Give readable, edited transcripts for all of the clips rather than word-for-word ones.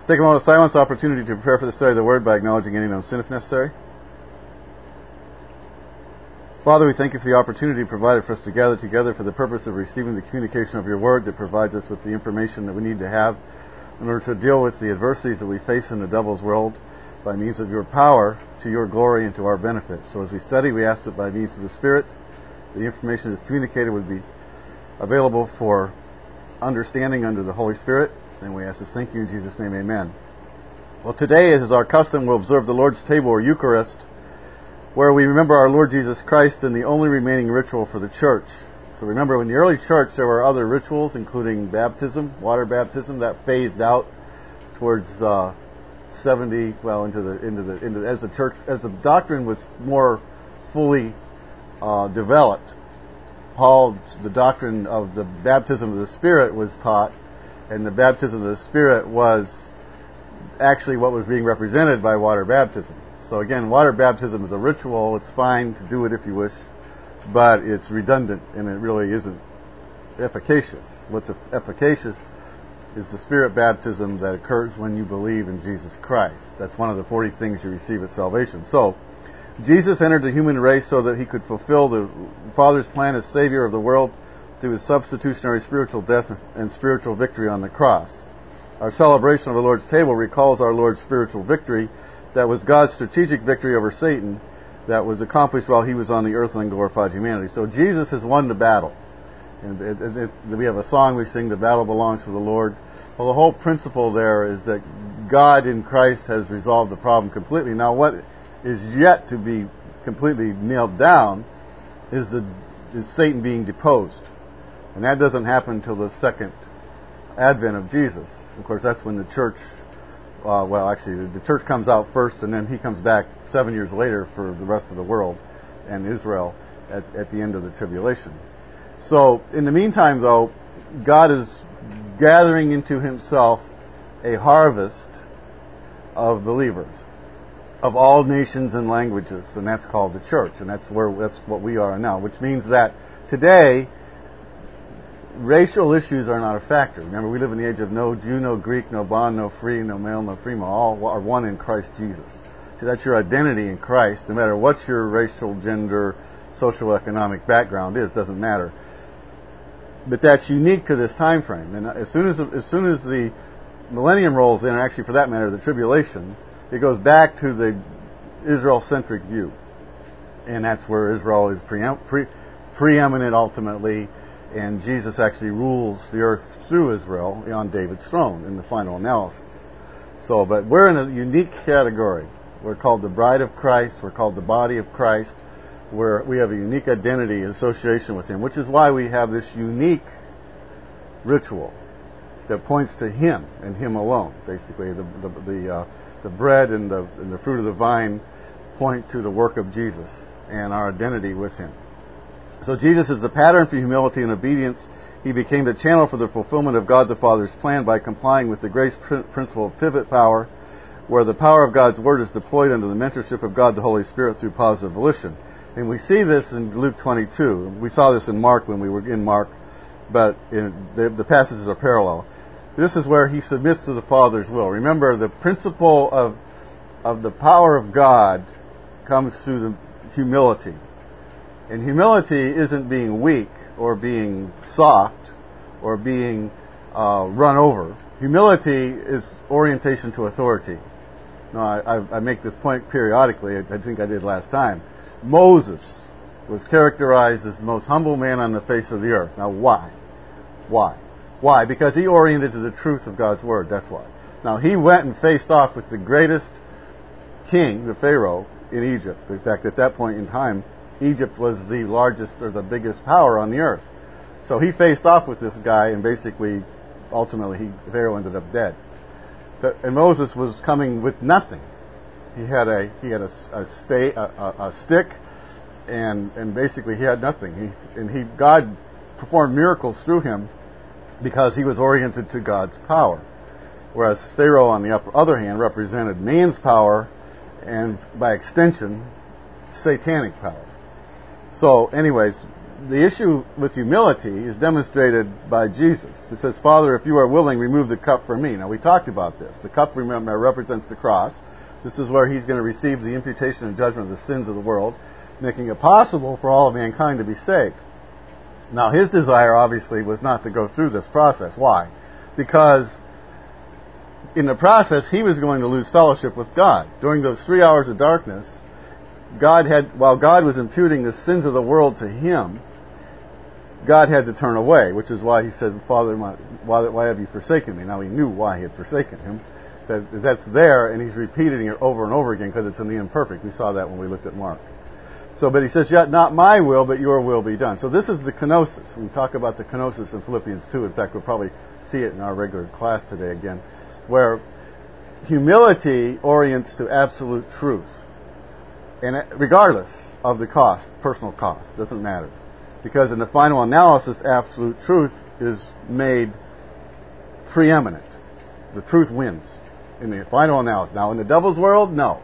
Let's take a moment of silence, opportunity to prepare for the study of the Word by acknowledging any known sin if necessary. Father, we thank you for the opportunity provided for us to gather together for the purpose of receiving the communication of your Word that provides us with the information that we need to have in order to deal with the adversities that we face in the devil's world by means of your power to your glory and to our benefit. So as we study, we ask that by means of the Spirit, the information that is communicated would be available for understanding under the Holy Spirit. And we ask this, thank you in Jesus' name, amen. Well, today, as is our custom, we'll observe the Lord's table or Eucharist, where we remember our Lord Jesus Christ in the only remaining ritual for the church. So remember, in the early church, there were other rituals, including baptism, water baptism, that phased out towards 70. Well, into as the doctrine was more fully developed. The doctrine of the baptism of the Spirit was taught, and the baptism of the Spirit was actually what was being represented by water baptism. So again, water baptism is a ritual. It's fine to do it if you wish, but it's redundant and it really isn't efficacious. What's efficacious is the Spirit baptism that occurs when you believe in Jesus Christ. That's one of the 40 things you receive at salvation. So, Jesus entered the human race so that he could fulfill the Father's plan as Savior of the world through his substitutionary spiritual death and spiritual victory on the cross. Our celebration of the Lord's table recalls our Lord's spiritual victory that was God's strategic victory over Satan that was accomplished while he was on the earth and glorified humanity. So Jesus has won the battle. And we have a song we sing, "The battle belongs to the Lord." Well, the whole principle there is that God in Christ has resolved the problem completely. Now, what is yet to be completely nailed down is Satan being deposed. And that doesn't happen until the second advent of Jesus. Of course, that's when the church, the church comes out first, and then he comes back 7 years later for the rest of the world and Israel at the end of the tribulation. So, in the meantime, though, God is gathering into himself a harvest of believers of all nations and languages, and that's called the church, and that's what we are now, which means that today racial issues are not a factor. Remember, we live in the age of no Jew, no Greek, no bond, no free, no male, no female. All are one in Christ Jesus. So that's your identity in Christ. No matter what your racial, gender, social, economic background is, doesn't matter. But that's unique to this time frame. And as soon as the millennium rolls in, and actually for that matter, the tribulation, it goes back to the Israel-centric view. And that's where Israel is preeminent ultimately. And Jesus actually rules the earth through Israel on David's throne in the final analysis. So, but we're in a unique category. We're called the bride of Christ. We're called the body of Christ. We have a unique identity and association with him, which is why we have this unique ritual that points to him and him alone. Basically, the bread and the fruit of the vine point to the work of Jesus and our identity with him. So Jesus is the pattern for humility and obedience. He became the channel for the fulfillment of God the Father's plan by complying with the grace principle of pivot power, where the power of God's Word is deployed under the mentorship of God the Holy Spirit through positive volition. And we see this in Luke 22. We saw this in Mark when we were in Mark, but the passages are parallel. This is where he submits to the Father's will. Remember, the principle of the power of God comes through the humility. And humility isn't being weak or being soft or being run over. Humility is orientation to authority. Now, I make this point periodically. I think I did last time. Moses was characterized as the most humble man on the face of the earth. Now, why? Why? Because he oriented to the truth of God's Word. That's why. Now, he went and faced off with the greatest king, the Pharaoh, in Egypt. In fact, at that point in time, Egypt was the largest or the biggest power on the earth. So he faced off with this guy, and basically, ultimately, Pharaoh ended up dead. And Moses was coming with nothing. He had a stick, and basically he had nothing. God performed miracles through him because he was oriented to God's power. Whereas Pharaoh, on the other hand, represented man's power and, by extension, satanic power. So, anyways, the issue with humility is demonstrated by Jesus. It says, Father, if you are willing, remove the cup from me. Now, we talked about this. The cup, remember, represents the cross. This is where he's going to receive the imputation and judgment of the sins of the world, making it possible for all of mankind to be saved. Now, his desire, obviously, was not to go through this process. Why? Because in the process, he was going to lose fellowship with God. During those 3 hours of darkness, while God was imputing the sins of the world to him, God had to turn away, which is why he said, Father, why have you forsaken me? Now, he knew why he had forsaken him. That's there, and he's repeating it over and over again because it's in the imperfect. We saw that when we looked at Mark. But he says, yet not my will, but your will be done. So this is the kenosis. We talk about the kenosis in Philippians 2. In fact, we'll probably see it in our regular class today again, where humility orients to absolute truth. And regardless of the cost, personal cost, doesn't matter. Because in the final analysis, absolute truth is made preeminent. The truth wins in the final analysis. Now, in the devil's world, no.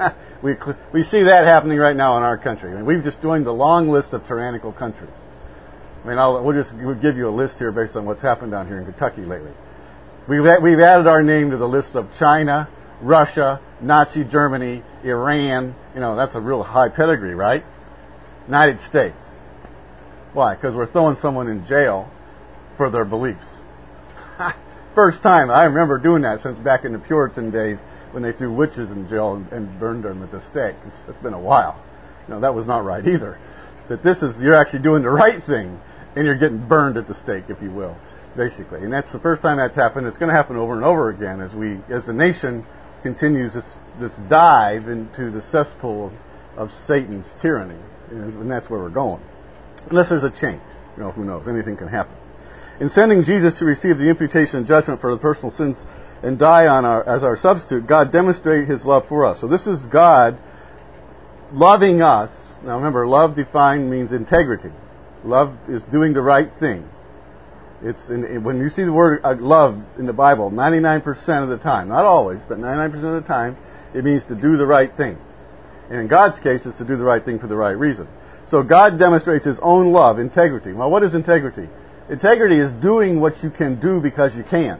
We see that happening right now in our country. I mean, we've just joined the long list of tyrannical countries. I mean, we'll give you a list here based on what's happened down here in Kentucky lately. We've added our name to the list of China, Russia, Nazi Germany, Iran. That's a real high pedigree, right? United States. Why? Because we're throwing someone in jail for their beliefs. First time. I remember doing that since back in the Puritan days when they threw witches in jail and burned them at the stake. It's been a while. That was not right either. But you're actually doing the right thing, and you're getting burned at the stake, if you will, basically. And that's the first time that's happened. It's going to happen over and over again as the nation continues this dive into the cesspool of Satan's tyranny. And that's where we're going. Unless there's a change. Who knows? Anything can happen. In sending Jesus to receive the imputation and judgment for the personal sins and die as our substitute, God demonstrated his love for us. So this is God loving us. Now remember, love defined means integrity. Love is doing the right thing. When you see the word love in the Bible, 99% of the time, not always, but 99% of the time, it means to do the right thing. And in God's case, it's to do the right thing for the right reason. So God demonstrates his own love, integrity. Well, what is integrity? Integrity is doing what you can do because you can.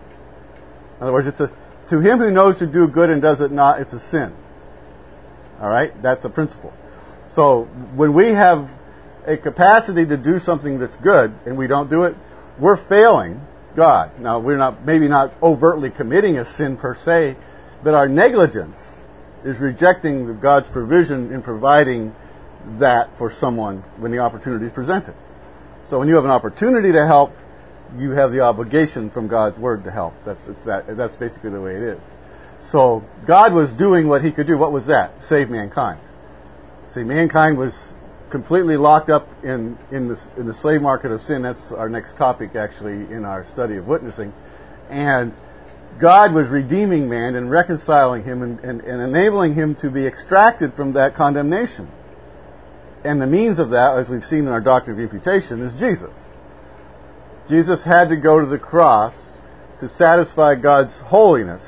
In other words, to him who knows to do good and does it not, it's a sin. All right? That's a principle. So when we have a capacity to do something that's good and we don't do it, we're failing God. Now, we're maybe not overtly committing a sin per se, but our negligence is rejecting God's provision in providing that for someone when the opportunity is presented. So when you have an opportunity to help, you have the obligation from God's Word to help. That's basically the way it is. So God was doing what he could do. What was that? Save mankind. See, mankind was completely locked up in the slave market of sin. That's our next topic, actually, in our study of witnessing. And God was redeeming man and reconciling him and enabling him to be extracted from that condemnation. And the means of that, as we've seen in our doctrine of imputation, is Jesus. Jesus had to go to the cross to satisfy God's holiness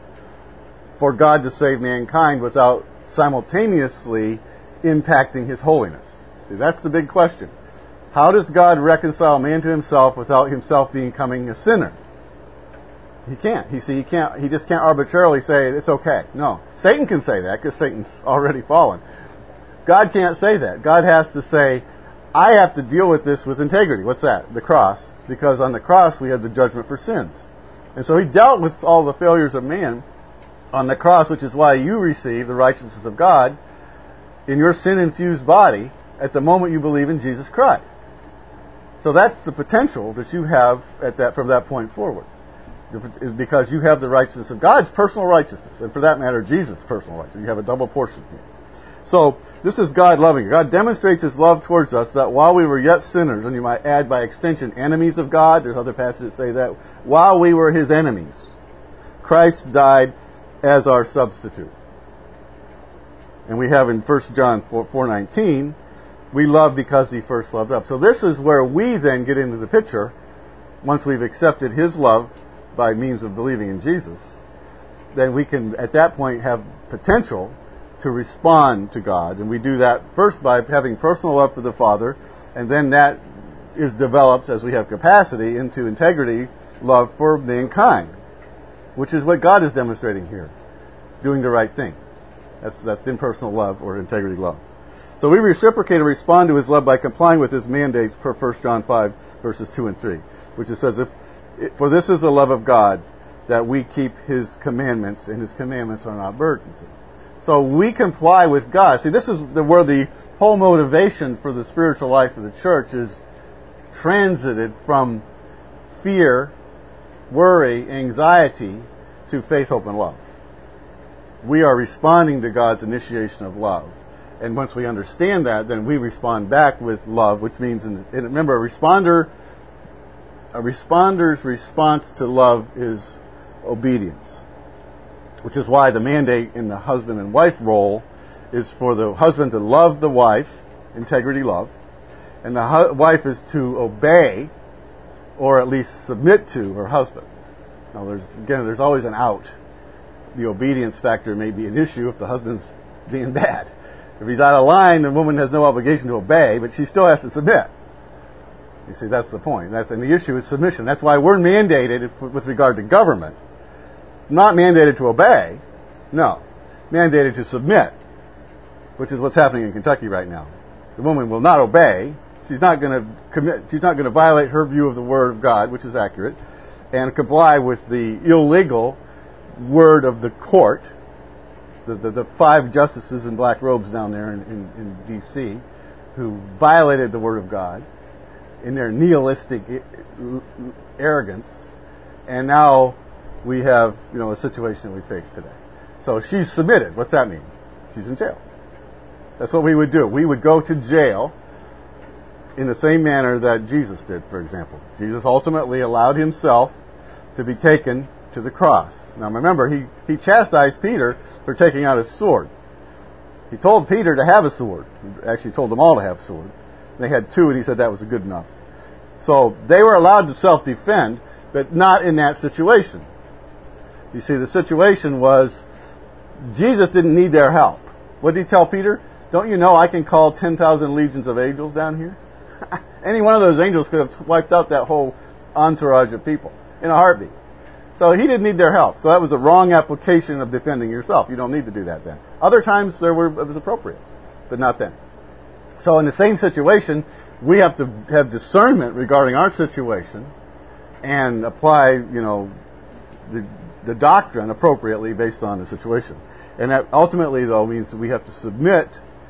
for God to save mankind without simultaneously impacting his holiness. See, that's the big question. How does God reconcile man to himself without himself becoming a sinner? He can't. He just can't arbitrarily say it's okay. No. Satan can say that because Satan's already fallen. God can't say that. God has to say, I have to deal with this with integrity. What's that? The cross. Because on the cross we have the judgment for sins. And so he dealt with all the failures of man on the cross, which is why you receive the righteousness of God in your sin-infused body at the moment you believe in Jesus Christ. So that's the potential that you have from that point forward. Because you have the righteousness of God's personal righteousness. And for that matter, Jesus' personal righteousness. You have a double portion here. So, this is God loving. God demonstrates his love towards us that while we were yet sinners, and you might add by extension enemies of God, there's other passages that say that, while we were his enemies, Christ died as our substitute. And we have in 1 John 4:19, we love because he first loved us. So this is where we then get into the picture, once we've accepted his love by means of believing in Jesus, then we can at that point have potential to respond to God. And we do that first by having personal love for the Father, and then that is developed as we have capacity into integrity love for mankind, which is what God is demonstrating here, doing the right thing. That's impersonal love or integrity love. So we reciprocate and respond to His love by complying with His mandates per 1 John 5, verses 2 and 3, which it says, "For this is the love of God, that we keep His commandments, and His commandments are not burdensome." So we comply with God. See, this is where the whole motivation for the spiritual life of the church is transited from fear, worry, anxiety, to faith, hope, and love. We are responding to God's initiation of love. And once we understand that, then we respond back with love, which means, and remember, a responder's response to love is obedience. Which is why the mandate in the husband and wife role is for the husband to love the wife, integrity love, and the wife is to obey, or at least submit to, her husband. Now, there's always an out. The obedience factor may be an issue if the husband's being bad. If he's out of line, the woman has no obligation to obey, but she still has to submit. You see, that's the point. And the issue is submission. That's why we're mandated with regard to government. Not mandated to obey. No. Mandated to submit. Which is what's happening in Kentucky right now. The woman will not obey. She's not going to commit. She's not going to violate her view of the Word of God, which is accurate, and comply with the illegal word of the court. The 5 justices in black robes down there in D.C. who violated the Word of God in their nihilistic arrogance, and now we have a situation that we face today. So she's submitted. What's that mean? She's in jail. That's what we would do. We would go to jail in the same manner that Jesus did, for example. Jesus ultimately allowed Himself to be taken to the cross. Now remember, he chastised Peter for taking out his sword. He told Peter to have a sword. He actually told them all to have a sword. They had 2, and He said that was good enough. So they were allowed to self-defend, but not in that situation. You see, the situation was Jesus didn't need their help. What did He tell Peter? Don't you know I can call 10,000 legions of angels down here? Any one of those angels could have wiped out that whole entourage of people in a heartbeat. So He didn't need their help. So that was a wrong application of defending yourself. You don't need to do that then. Other times it was appropriate, but not then. So in the same situation, we have to have discernment regarding our situation and apply, the doctrine appropriately based on the situation. And that ultimately, though, means that we have to submit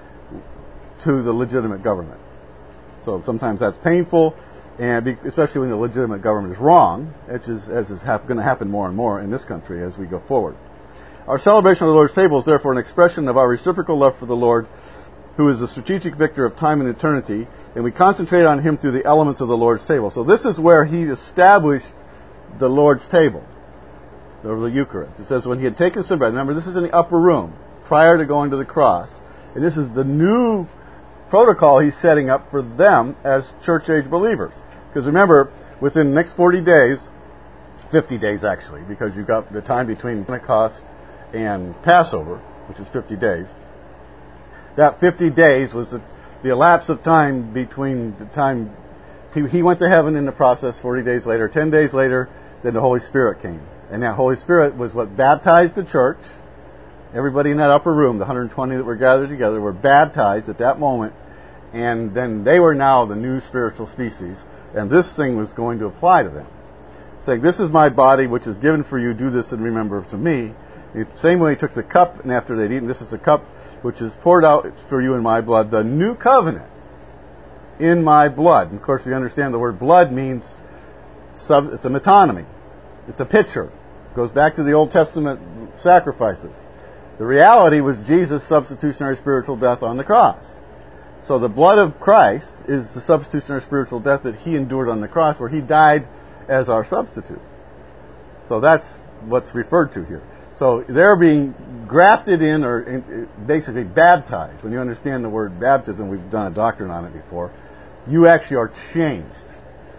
to the legitimate government. So sometimes that's painful, and especially when the legitimate government is wrong, as is going to happen more and more in this country as we go forward. Our celebration of the Lord's table is therefore an expression of our reciprocal love for the Lord, who is the strategic victor of time and eternity, and we concentrate on Him through the elements of the Lord's table. So this is where He established the Lord's table, or the Eucharist. It says when He had taken some bread, remember this is in the upper room, prior to going to the cross, and this is the new protocol He's setting up for them as church-age believers. Because remember, within the next 40 days, 50 days actually, because you've got the time between Pentecost and Passover, which is 50 days, that 50 days was the elapse of time between the time He went to heaven in the process, 40 days later, 10 days later, then the Holy Spirit came. And that Holy Spirit was what baptized the church. Everybody in that upper room, the 120 that were gathered together, were baptized at that moment, and then they were now the new spiritual species, and this thing was going to apply to them. Saying, this is my body which is given for you, do this in remembrance of me. The same way He took the cup, and after they'd eaten, this is the cup which is poured out for you in my blood, the new covenant in my blood. And of course, we understand the word blood means, it's a metonymy. It's a picture. It goes back to the Old Testament sacrifices. The reality was Jesus' substitutionary spiritual death on the cross. So the blood of Christ is the substitutionary spiritual death that He endured on the cross, where He died as our substitute. So that's what's referred to here. So they're being grafted in, or basically baptized. When you understand the word baptism, we've done a doctrine on it before, you actually are changed.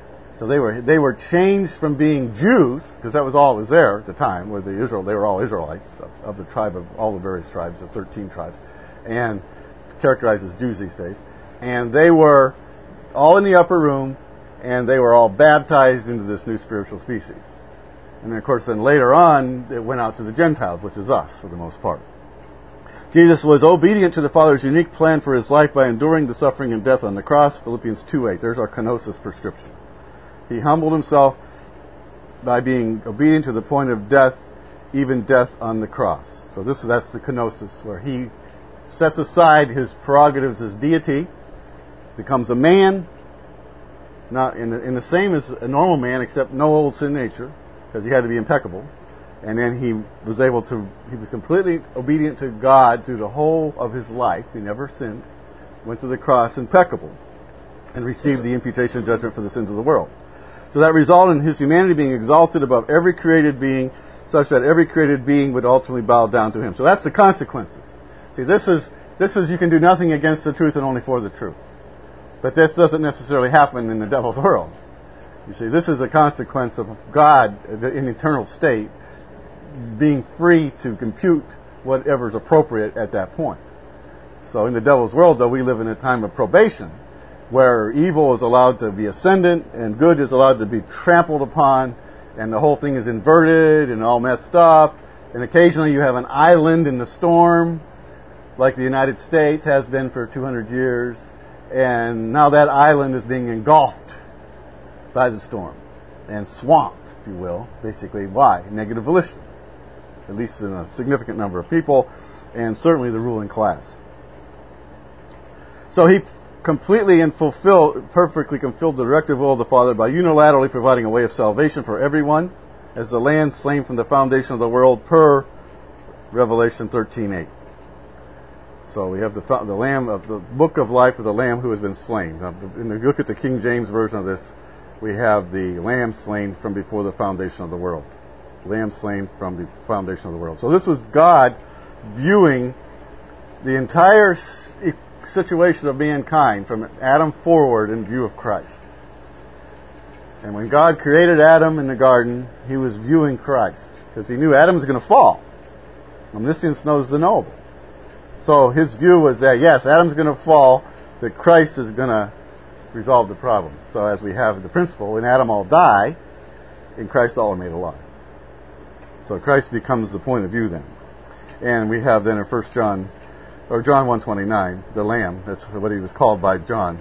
So they were changed from being Jews, because that was all that was there at the time, where they were all Israelites of the tribe of all the various tribes, the 13 tribes, and characterized as Jews these days. And they were all in the upper room, and they were all baptized into this new spiritual species. And then, of course, then later on, it went out to the Gentiles, which is us, for the most part. Jesus was obedient to the Father's unique plan for his life by enduring the suffering and death on the cross, Philippians 2:8. There's our kenosis prescription. He humbled himself by being obedient to the point of death, even death on the cross. So that's the kenosis, where he sets aside his prerogatives as deity, becomes a man, not in the same as a normal man, except no old sin nature, because he had to be impeccable. And then he was completely obedient to God through the whole of his life. He never sinned. Went to the cross impeccable and received the imputation of judgment for the sins of the world. So that resulted in his humanity being exalted above every created being, such that every created being would ultimately bow down to him. So that's the consequences. See, this is you can do nothing against the truth and only for the truth. But this doesn't necessarily happen in the devil's world. You see, this is a consequence of God in eternal state being free to compute whatever is appropriate at that point. So in the devil's world, though, we live in a time of probation, where evil is allowed to be ascendant and good is allowed to be trampled upon, and the whole thing is inverted and all messed up. And occasionally you have an island in the storm, like the United States has been for 200 years, and now that island is being engulfed by the storm and swamped, if you will. Basically, why? Negative volition. At least in a significant number of people, and certainly the ruling class. So he completely and perfectly fulfilled the directive will of the Father by unilaterally providing a way of salvation for everyone as the lamb slain from the foundation of the world per Revelation 13:8. So we have the lamb of the book of life of the lamb who has been slain. Now, if you look at the King James version of this, we have the lamb slain from before the foundation of the world. Lamb slain from the foundation of the world. So this was God viewing the entire situation of mankind from Adam forward in view of Christ. And when God created Adam in the garden, he was viewing Christ, because he knew Adam was going to fall. Omniscience knows the knowable. So his view was that, yes, Adam's going to fall, that Christ is going to resolve the problem. So as we have the principle, when Adam all die, in Christ all are made alive. So Christ becomes the point of view then. And we have then in John 1:29, the Lamb, that's what he was called by John.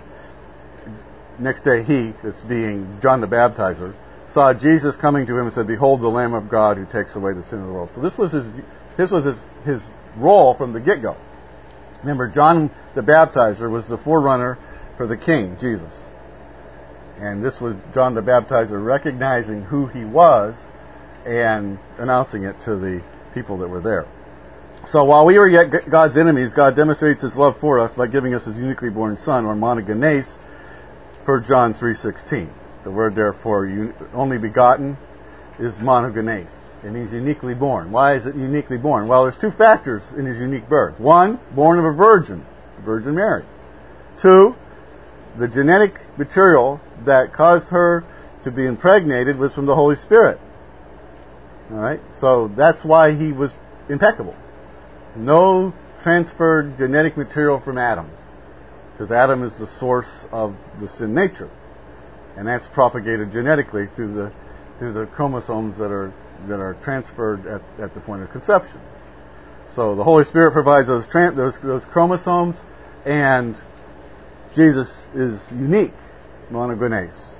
Next day he, this being John the Baptizer, saw Jesus coming to him and said, "Behold the Lamb of God who takes away the sin of the world." So this was his role from the get-go. Remember, John the Baptizer was the forerunner for the King, Jesus. And this was John the Baptizer recognizing who he was and announcing it to the people that were there. So while we were yet God's enemies, God demonstrates his love for us by giving us his uniquely born Son, or monogenes, per John 3:16. The word there for only begotten is monogenes, and he's uniquely born. Why is it uniquely born? Well, there's two factors in his unique birth. One, born of a Virgin Mary. Two, the genetic material that caused her to be impregnated was from the Holy Spirit. All right, so that's why he was impeccable. No transferred genetic material from Adam, because Adam is the source of the sin nature, and that's propagated genetically through the chromosomes that are transferred at the point of conception. So the Holy Spirit provides those chromosomes, and Jesus is unique, monogenes.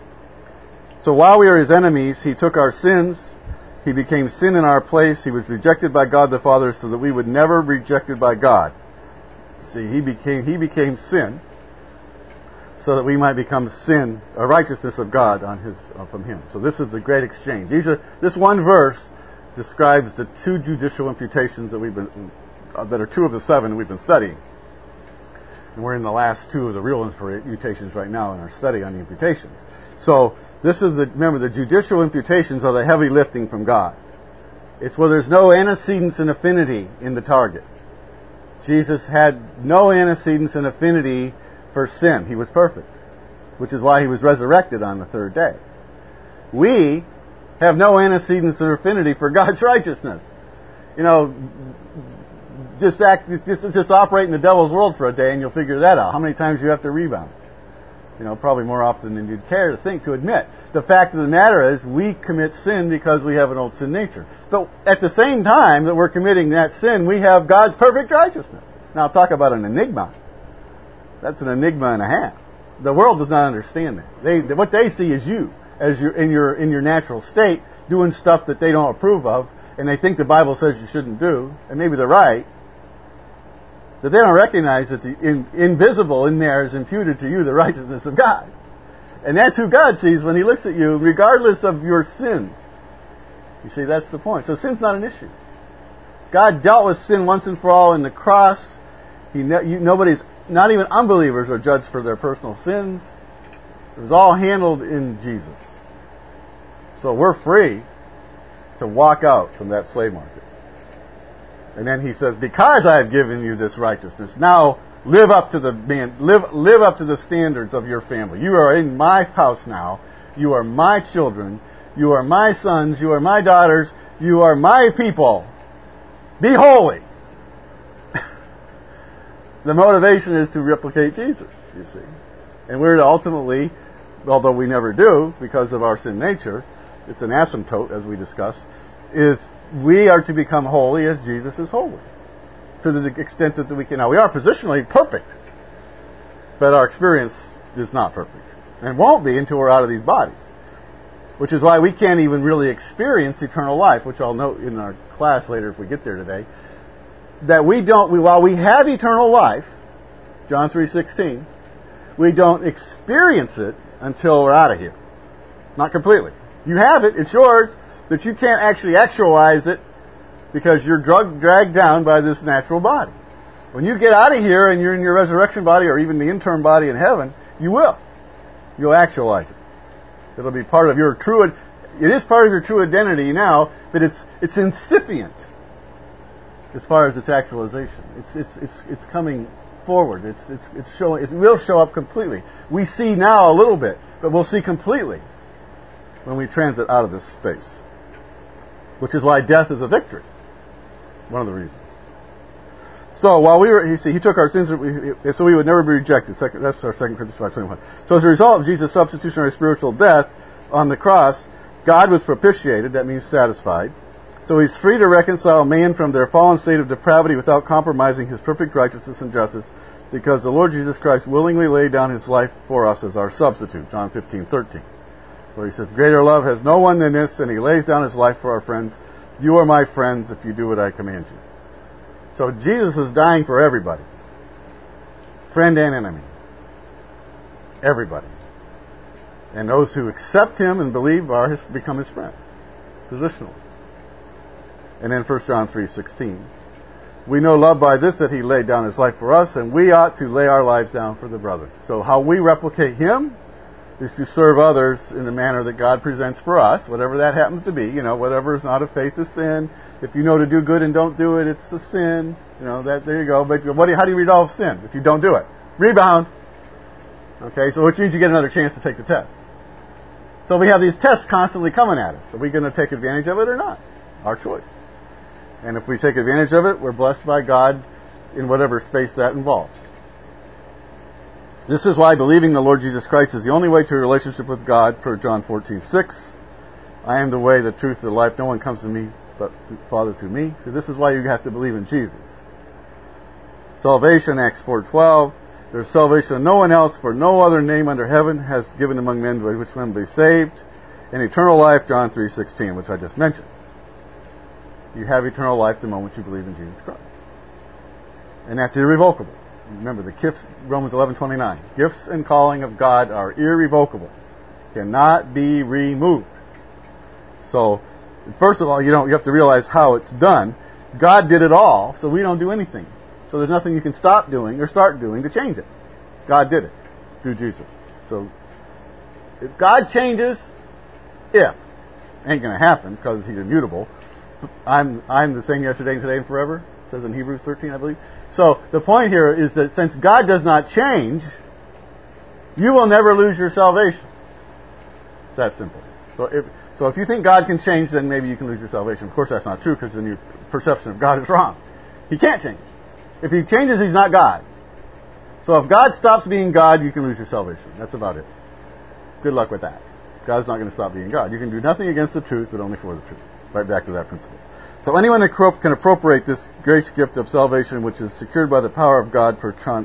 So while we were his enemies, he took our sins. He became sin in our place. He was rejected by God the Father so that we would never be rejected by God. See, he became sin so that we might become sin, a righteousness of God from him. So this is the great exchange. This one verse describes the two judicial imputations that are two of the seven we've been studying. And we're in the last two of the real imputations right now in our study on the imputations. So remember, the judicial imputations are the heavy lifting from God. It's where there's no antecedents and affinity in the target. Jesus had no antecedents and affinity for sin. He was perfect. which is why he was resurrected on the third day. We have no antecedents or affinity for God's righteousness. Just operate in the devil's world for a day and you'll figure that out. How many times you have to rebound? Probably more often than you'd care to admit. The fact of the matter is we commit sin because we have an old sin nature. But at the same time that we're committing that sin, we have God's perfect righteousness. Now talk about an enigma. That's an enigma and a half. The world does not understand that. What they see is you as you're in your natural state doing stuff that they don't approve of, and they think the Bible says you shouldn't do, and maybe they're right. That they don't recognize that the invisible in there is imputed to you the righteousness of God. And that's who God sees when He looks at you, regardless of your sin. You see, that's the point. So sin's not an issue. God dealt with sin once and for all in the cross. Nobody's, not even unbelievers, are judged for their personal sins. It was all handled in Jesus. So we're free to walk out from that slave market. And then he says, because I have given you this righteousness, now live up to the standards of your family. You are in my house now. You are my children. You are my sons. You are my daughters. You are my people. Be holy. The motivation is to replicate Jesus, you see. And we're to ultimately, although we never do because of our sin nature, it's an asymptote, as we discussed, is we are to become holy as Jesus is holy. To the extent that we can. Now, we are positionally perfect, but our experience is not perfect. And won't be until we're out of these bodies. Which is why we can't even really experience eternal life, which I'll note in our class later if we get there today. That while we have eternal life, John 3:16, we don't experience it until we're out of here. Not completely. You have it, it's yours, but you can't actually actualize it because you're dragged down by this natural body. When you get out of here and you're in your resurrection body or even the interim body in heaven, you will. You'll actualize it. It'll be part of your it is part of your true identity now, but it's incipient as far as its actualization. It's coming forward. It's showing. It will show up completely. We see now a little bit, but we'll see completely when we transit out of this space. Which is why death is a victory. One of the reasons. So while he took our sins, so we would never be rejected. That's our 2 Corinthians 5:21. So as a result of Jesus' substitutionary spiritual death on the cross, God was propitiated. That means satisfied. So He's free to reconcile man from their fallen state of depravity without compromising His perfect righteousness and justice, because the Lord Jesus Christ willingly laid down His life for us as our substitute. John 15:13. Where He says, greater love has no one than this, and He lays down His life for our friends. You are my friends if you do what I command you. So Jesus is dying for everybody. Friend and enemy. Everybody. And those who accept Him and believe become His friends. Positionally. And then 1 John 3:16. We know love by this, that He laid down His life for us, and we ought to lay our lives down for the brethren. So how we replicate Him is to serve others in the manner that God presents for us, whatever that happens to be. Whatever is not of faith is sin. If you know to do good and don't do it, it's a sin. There you go. But how do you resolve sin if you don't do it? Rebound. Okay, so which means you get another chance to take the test. So we have these tests constantly coming at us. Are we going to take advantage of it or not? Our choice. And if we take advantage of it, we're blessed by God in whatever space that involves. This is why believing the Lord Jesus Christ is the only way to a relationship with God, per John 14:6. I am the way, the truth, the life. No one comes to me but the Father through me. So this is why you have to believe in Jesus. Salvation, Acts 4:12. There's salvation in no one else, for no other name under heaven has given among men by which men be saved. And eternal life, John 3:16, which I just mentioned. You have eternal life the moment you believe in Jesus Christ. And that's irrevocable. Remember, the gifts, Romans 11:29. Gifts and calling of God are irrevocable. Cannot be removed. So, first of all, you have to realize how it's done. God did it all, so we don't do anything. So there's nothing you can stop doing or start doing to change it. God did it through Jesus. So, if God changes, ain't going to happen because He's immutable. I'm the same yesterday, today, and forever. It says in Hebrews 13, I believe. So the point here is that since God does not change, you will never lose your salvation. It's that simple. So if you think God can change, then maybe you can lose your salvation. Of course, that's not true, because then your perception of God is wrong. He can't change. If He changes, He's not God. So if God stops being God, you can lose your salvation. That's about it. Good luck with that. God's not going to stop being God. You can do nothing against the truth, but only for the truth. Right back to that principle. So anyone that can appropriate this grace gift of salvation, which is secured by the power of God, per John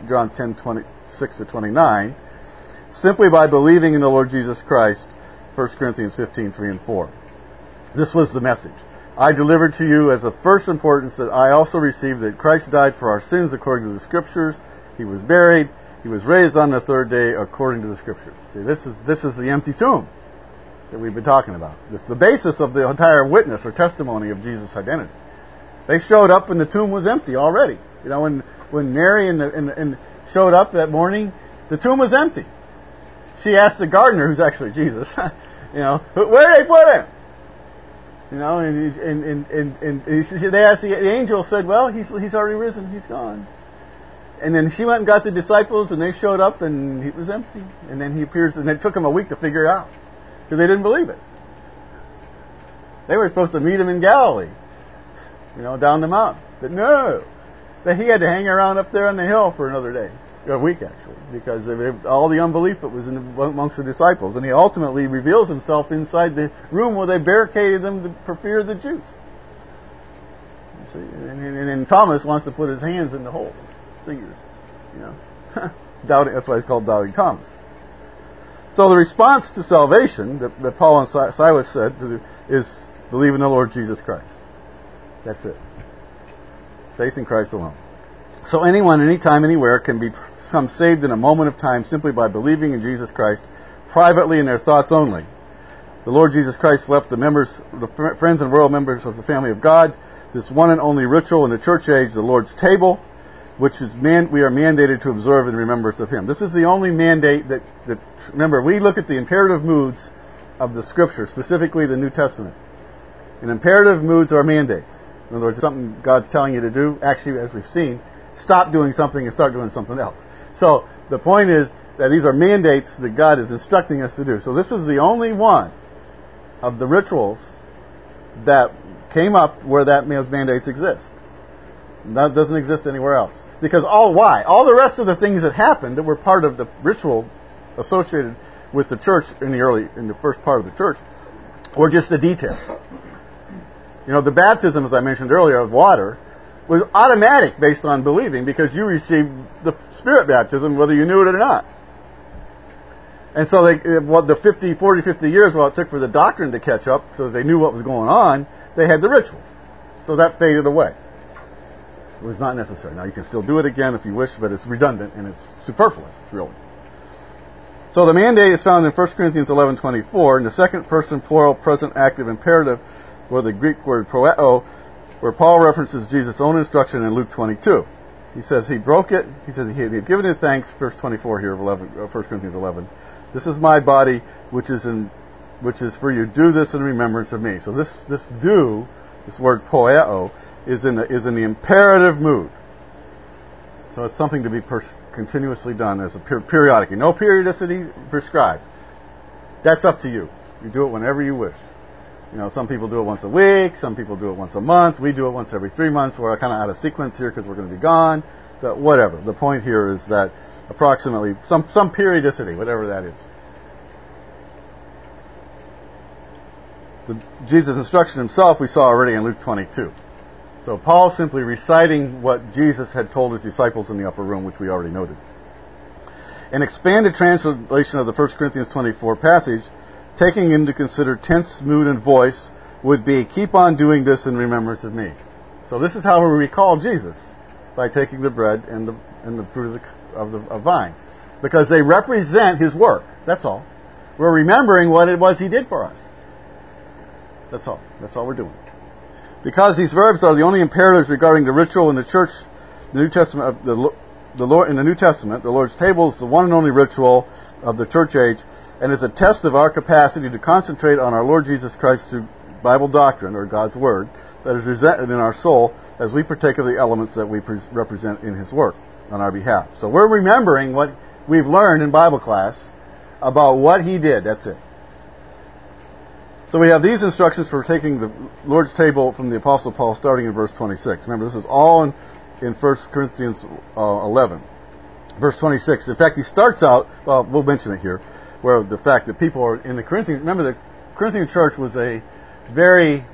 10:26-29, simply by believing in the Lord Jesus Christ, 1 Corinthians 15:3 and 4. This was the message. I delivered to you as of first importance that I also received that Christ died for our sins according to the Scriptures. He was buried. He was raised on the third day according to the Scriptures. See, this is the empty tomb that we've been talking about. This is the basis of the entire witness or testimony of Jesus' identity. They showed up and the tomb was empty already. You know, when Mary and showed up that morning, the tomb was empty. She asked the gardener, who's actually Jesus, you know, where did they put him? You know, they asked the angel, said, well, he's already risen, he's gone. And then she went and got the disciples, and they showed up, and he was empty. And then He appears, and it took them a week to figure it out, because they didn't believe it. They were supposed to meet Him in Galilee, you know, down the mountain. But no, that He had to hang around up there on the hill for another day, a week actually, because of all the unbelief that was amongst the disciples. And He ultimately reveals Himself inside the room where they barricaded them for fear of the Jews. You see? And Thomas wants to put his hands in the holes. Fingers, you know, doubting. That's why he's called Doubting Thomas. So the response to salvation that Paul and Silas said is believe in the Lord Jesus Christ. That's it. Faith in Christ alone. So anyone, anytime, anywhere can become saved in a moment of time simply by believing in Jesus Christ privately in their thoughts only. The Lord Jesus Christ left the friends and royal members of the family of God this one and only ritual in the church age, the Lord's table, which is we are mandated to observe in remembrance of Him. This is the only mandate that remember, we look at the imperative moods of the Scripture, specifically the New Testament. And imperative moods are mandates. In other words, something God's telling you to do, actually, as we've seen, stop doing something and start doing something else. So the point is that these are mandates that God is instructing us to do. So this is the only one of the rituals that came up where those mandates exist. That doesn't exist anywhere else. Because all the rest of the things that happened that were part of the ritual associated with the church in the first part of the church were just the detail. You know, the baptism, as I mentioned earlier, of water was automatic based on believing, because you received the Spirit baptism whether you knew it or not. And so the 50 years while it took for the doctrine to catch up, so they knew what was going on, they had the ritual. So that faded away. It was not necessary. Now you can still do it again if you wish, but it's redundant and it's superfluous, really. So the mandate is found in 1 Corinthians 11:24 in the second person plural present active imperative, or the Greek word proeo, where Paul references Jesus' own instruction in Luke 22. He says he broke it. He says he had given it thanks. Verse 24 here of 1 Corinthians 11. This is my body, which is for you. Do this in remembrance of me. So this word poeo, is in the imperative mood. So it's something to be continuously done as a periodically. No periodicity prescribed. That's up to you. You do it whenever you wish. You know, some people do it once a week. Some people do it once a month. We do it once every 3 months. We're kind of out of sequence here because we're going to be gone. But whatever. The point here is that approximately some periodicity, whatever that is. Jesus' instruction Himself we saw already in Luke 22. So Paul's simply reciting what Jesus had told His disciples in the upper room, which we already noted. An expanded translation of the 1 Corinthians 24 passage, taking into consider tense, mood, and voice, would be, keep on doing this in remembrance of me. So this is how we recall Jesus, by taking the bread and the fruit of the vine. Because they represent His work. That's all. We're remembering what it was He did for us. That's all. That's all we're doing. Because these verbs are the only imperatives regarding the ritual in the church, the New Testament, the Lord in the New Testament, the Lord's table is the one and only ritual of the church age, and is a test of our capacity to concentrate on our Lord Jesus Christ through Bible doctrine, or God's Word, that is resented in our soul as we partake of the elements that we represent in His work on our behalf. So we're remembering what we've learned in Bible class about what he did. That's it. So we have these instructions for taking the Lord's table from the Apostle Paul starting in verse 26. Remember, this is all in 1 Corinthians 11. Verse 26. In fact, he starts out, well, we'll mention it here, where the fact that people are in the Corinthian, remember the Corinthian church was a very,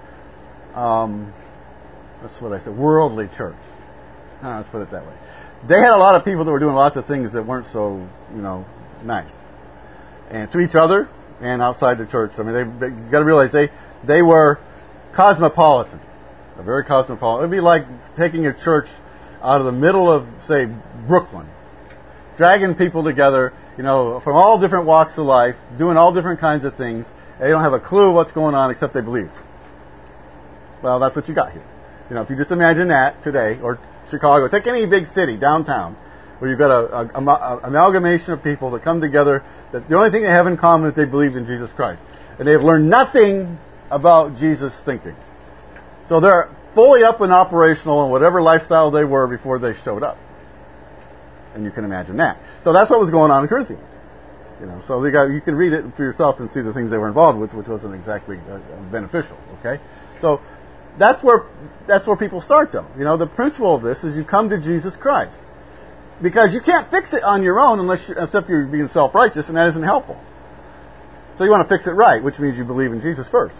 that's what I said, worldly church. Let's put it that way. They had a lot of people that were doing lots of things that weren't so, nice. And to each other and outside the church. I mean, you got to realize they were cosmopolitan. Very cosmopolitan. It would be like taking a church out of the middle of, say, Brooklyn, dragging people together, from all different walks of life, doing all different kinds of things. They don't have a clue what's going on except they believe. Well, that's what you got here. If you just imagine that today, or Chicago, take any big city, downtown, where you've got an amalgamation of people that come together, that the only thing they have in common is they believed in Jesus Christ. And they have learned nothing about Jesus' thinking. So they're fully up and operational in whatever lifestyle they were before they showed up. And you can imagine that. So that's what was going on in Corinthians. So you can read it for yourself and see the things they were involved with, which wasn't exactly beneficial. Okay, so that's where people start, though. The principle of this is you come to Jesus Christ, because you can't fix it on your own except you're being self-righteous, and that isn't helpful. So you want to fix it right, which means you believe in Jesus first.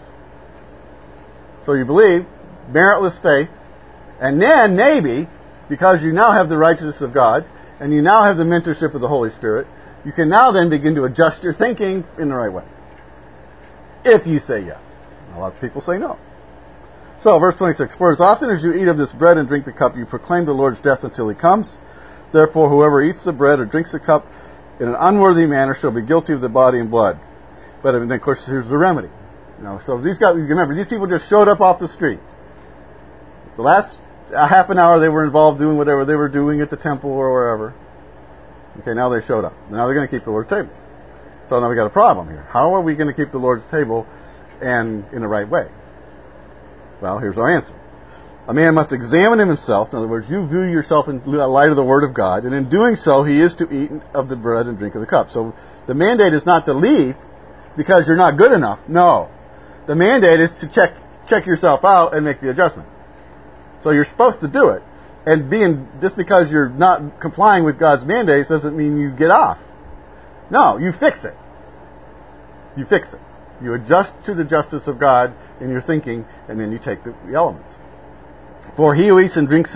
So you believe, meritless faith, and then maybe, because you now have the righteousness of God, and you now have the mentorship of the Holy Spirit, you can now then begin to adjust your thinking in the right way. If you say yes. Now, lots of people say no. So, verse 26, for as often as you eat of this bread and drink the cup, you proclaim the Lord's death until he comes. Therefore, whoever eats the bread or drinks the cup in an unworthy manner shall be guilty of the body and blood. But then, of course, here's the remedy. So these guys, remember, these people just showed up off the street. The last half an hour they were involved doing whatever they were doing at the temple or wherever. Okay, now they showed up. Now they're going to keep the Lord's table. So now we got a problem here. How are we going to keep the Lord's table and in the right way? Well, here's our answer. A man must examine himself. In other words, you view yourself in the light of the Word of God, and in doing so, he is to eat of the bread and drink of the cup. So the mandate is not to leave because you're not good enough. No. The mandate is to check yourself out and make the adjustment. So you're supposed to do it. And just because you're not complying with God's mandates doesn't mean you get off. No, you fix it. You fix it. You adjust to the justice of God in your thinking, and then you take the elements. For he who eats and drinks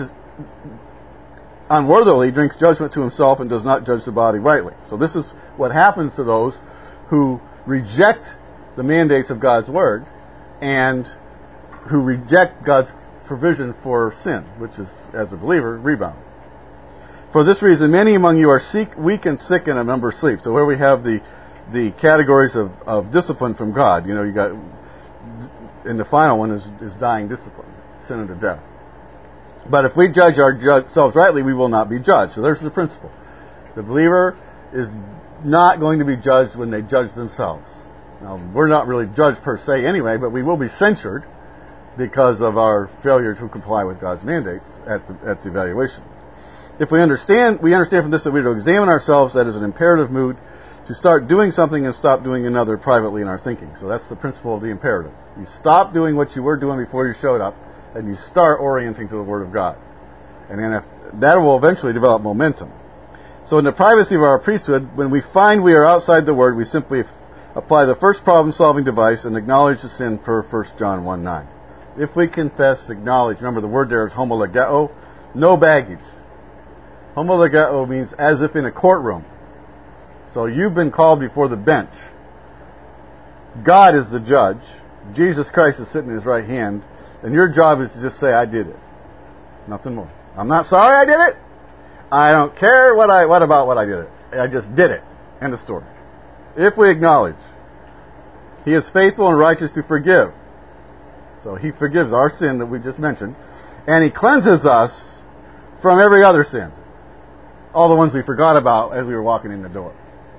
unworthily drinks judgment to himself and does not judge the body rightly. So this is what happens to those who reject the mandates of God's Word and who reject God's provision for sin, which is, as a believer, rebound. For this reason, many among you are weak and sick, and a number sleep. So where we have the categories of discipline from God, you got, and the final one is dying discipline, sin unto death. But if we judge ourselves rightly, we will not be judged. So there's the principle. The believer is not going to be judged when they judge themselves. Now, we're not really judged per se anyway, but we will be censured because of our failure to comply with God's mandates at the evaluation. If we understand from this that we are to examine ourselves, that is an imperative mood, to start doing something and stop doing another privately in our thinking. So that's the principle of the imperative. You stop doing what you were doing before you showed up, and you start orienting to the Word of God. And then that will eventually develop momentum. So in the privacy of our priesthood, when we find we are outside the Word, we simply apply the first problem-solving device and acknowledge the sin per 1 John 1:9. If we confess, acknowledge, remember the word there is homologeo, no baggage. Homologeo means as if in a courtroom. So you've been called before the bench. God is the judge. Jesus Christ is sitting in his right hand. And your job is to just say, I did it. Nothing more. I'm not sorry I did it. I don't care what about what I did it. I just did it. End of story. If we acknowledge, he is faithful and righteous to forgive. So he forgives our sin that we just mentioned. And he cleanses us from every other sin. All the ones we forgot about as we were walking in the door.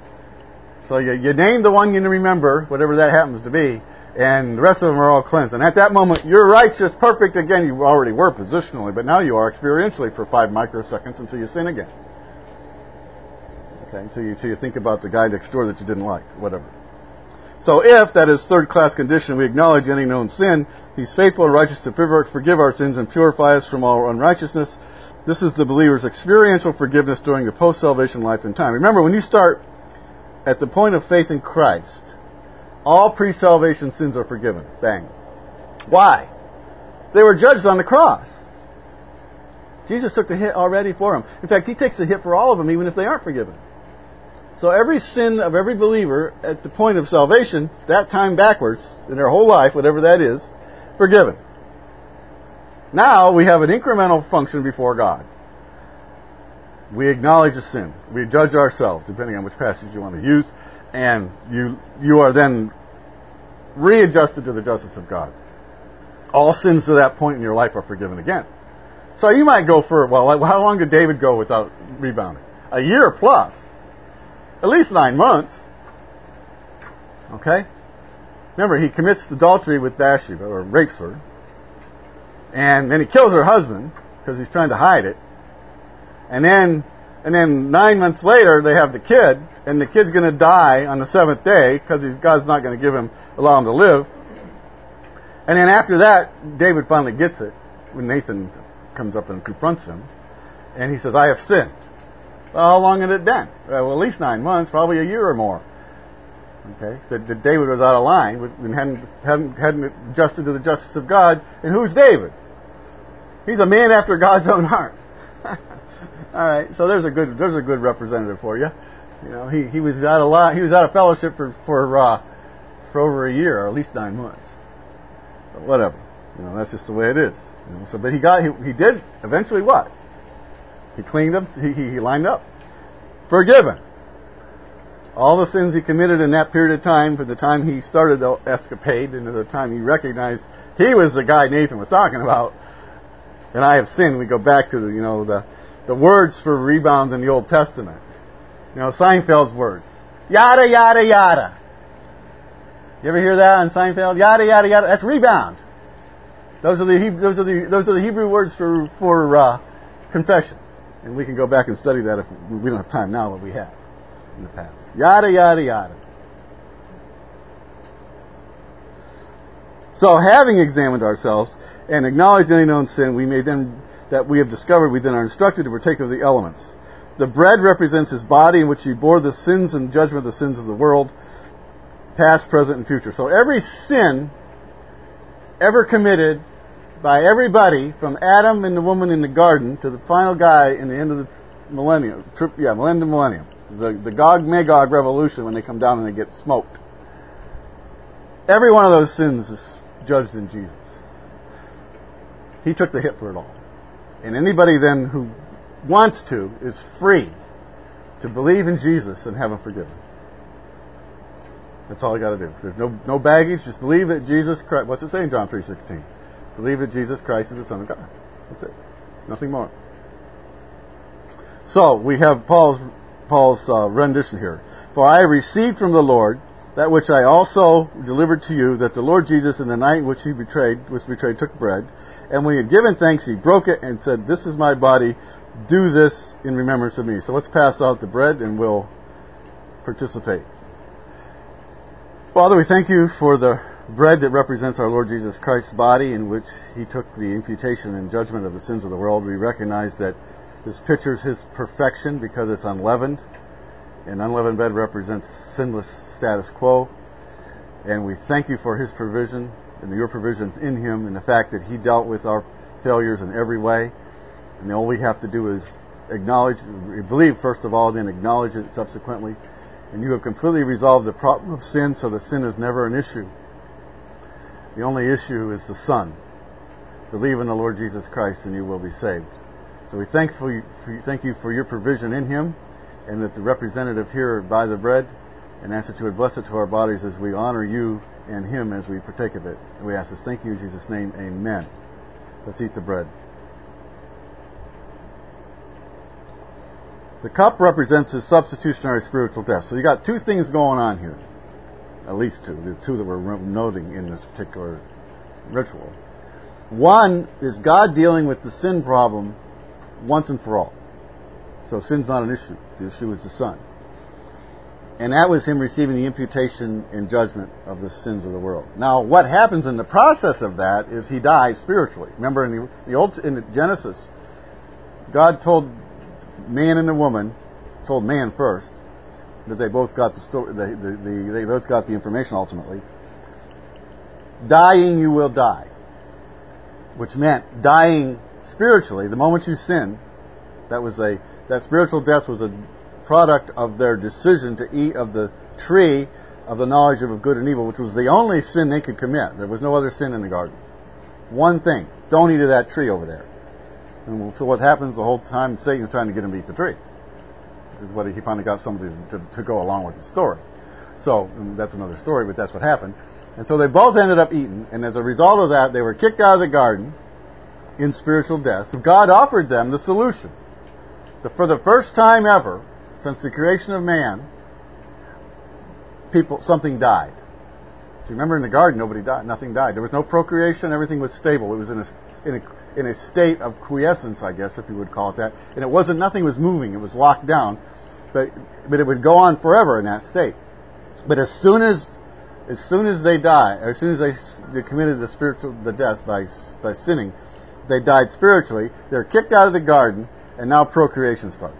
So you name the one you remember, whatever that happens to be, and the rest of them are all cleansed. And at that moment, you're righteous, perfect again. You already were positionally, but now you are experientially for 5 microseconds until you sin again. Okay, until you think about the guy next door that you didn't like, whatever. So if, that is third class condition, we acknowledge any known sin, He's faithful and righteous to forgive our sins and purify us from all unrighteousness. This is the believer's experiential forgiveness during the post-salvation life and time. Remember, when you start at the point of faith in Christ, all pre-salvation sins are forgiven. Bang. Why? They were judged on the cross. Jesus took the hit already for them. In fact, He takes the hit for all of them, even if they aren't forgiven. So every sin of every believer at the point of salvation, that time backwards, in their whole life, whatever that is, forgiven. Now we have an incremental function before God. We acknowledge a sin. We judge ourselves, depending on which passage you want to use, and you are then readjusted to the justice of God. All sins to that point in your life are forgiven again. So you might go for, well, how long did David go without rebounding? A year plus. At least 9 months. Okay? Remember, he commits adultery with Bathsheba, or rapes her. And then he kills her husband, because he's trying to hide it. And then 9 months later, they have the kid, and the kid's going to die on the 7th day, because God's not going to allow him to live. And then after that, David finally gets it, when Nathan comes up and confronts him. And he says, I have sinned. Well, how long had it been? Well, at least 9 months, probably a year or more. Okay, that David was out of line and hadn't adjusted to the justice of God. And who's David? He's a man after God's own heart. All right, so there's a good representative for you. You know, he was out of line. He was out of fellowship for over a year, or at least 9 months. But whatever, you know, that's just the way it is. You know, so, but he did eventually what? He cleaned up. He lined up. Forgiven. All the sins he committed in that period of time, from the time he started the escapade into the time he recognized he was the guy Nathan was talking about. And I have sinned. We go back to the words for rebounds in the Old Testament. You know, Seinfeld's words. Yada yada yada. You ever hear that on Seinfeld? Yada yada yada. That's rebound. Those are the Hebrew words for confession. And we can go back and study that if we don't have time now, but we have in the past. Yada, yada, yada. So, having examined ourselves and acknowledged any known sin, we have discovered, we then are instructed to partake of the elements. The bread represents His body in which He bore the sins and judgment of the sins of the world, past, present, and future. So every sin ever committed by everybody, from Adam and the woman in the garden to the final guy in the end of the millennium, millennium, the Gog-Magog revolution, when they come down and they get smoked. Every one of those sins is judged in Jesus. He took the hit for it all. And anybody then who wants to is free to believe in Jesus and have Him forgiven. That's all you got to do. There's no baggage. Just believe that Jesus Christ. What's it say in John 3:16? Believe that Jesus Christ is the Son of God. That's it. Nothing more. So we have Paul's rendition here. For I have received from the Lord that which I also delivered to you, that the Lord Jesus, in the night in which He was betrayed, took bread, and when He had given thanks, He broke it and said, "This is my body. Do this in remembrance of me." So let's pass out the bread and we'll participate. Father, we thank You for the bread that represents our Lord Jesus Christ's body, in which He took the imputation and judgment of the sins of the world. We recognize that this pictures His perfection because it's unleavened, and unleavened bread represents sinless status quo. And we thank You for His provision and Your provision in Him, and the fact that He dealt with our failures in every way. And all we have to do is believe first of all, then acknowledge it subsequently. And You have completely resolved the problem of sin, so the sin is never an issue. The only issue is the Son. Believe in the Lord Jesus Christ and you will be saved. So we thank You for Your provision in Him, and that the representative here by the bread, and ask that You would bless it to our bodies as we honor You and Him as we partake of it. And we ask this, thank You in Jesus' name, amen. Let's eat the bread. The cup represents His substitutionary spiritual death. So you got two things going on here. At least two. The two that we're noting in this particular ritual. One is God dealing with the sin problem once and for all. So sin's not an issue. The issue is the Son. And that was him receiving the imputation and judgment of the sins of the world. Now, what happens in the process of that is he dies spiritually. Remember, in Genesis, God told man and the woman, told man first, that they both got the story. They both got the information ultimately. Dying, you will die, which meant dying spiritually. The moment you sin, that spiritual death was a product of their decision to eat of the tree of the knowledge of good and evil, which was the only sin they could commit. There was no other sin in the garden. One thing: don't eat of that tree over there. And so what happens the whole time? Satan's trying to get him to eat the tree. This is what he finally got somebody to go along with the story. So that's another story, but that's what happened. And so they both ended up eating, and as a result of that, they were kicked out of the garden in spiritual death. God offered them the solution. For the first time ever, since the creation of man, something died. Do you remember in the garden, nothing died. There was no procreation, everything was stable. It was in a state of quiescence, I guess, if you would call it that. And nothing was moving, it was locked down. But it would go on forever in that state. But as soon as they die, or as soon as they committed the death by sinning, they died spiritually. They're kicked out of the garden, and now procreation started.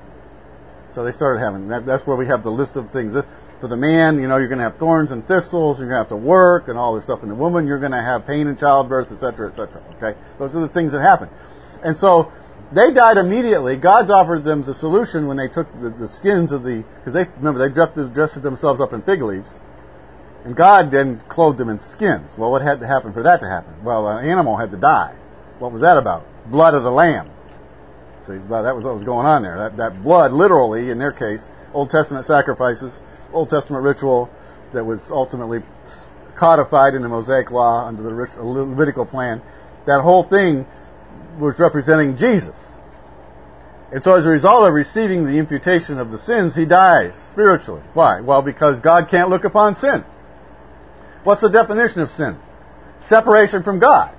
So they started having, that's where we have the list of things. For the man, you're going to have thorns and thistles, you're going to have to work and all this stuff. And the woman, you're going to have pain in childbirth, etc., etc. Okay? Those are the things that happen. And so they died immediately. God's offered them the solution when they took the skins of because they dressed themselves up in fig leaves. And God then clothed them in skins. Well, what had to happen for that to happen? Well, an animal had to die. What was that about? Blood of the lamb. See, well, that was what was going on there. That blood, literally, in their case, Old Testament sacrifices, Old Testament ritual that was ultimately codified in the Mosaic Law under the Levitical plan. That whole thing was representing Jesus. And so as a result of receiving the imputation of the sins, he dies spiritually. Why? Well, because God can't look upon sin. What's the definition of sin? Separation from God.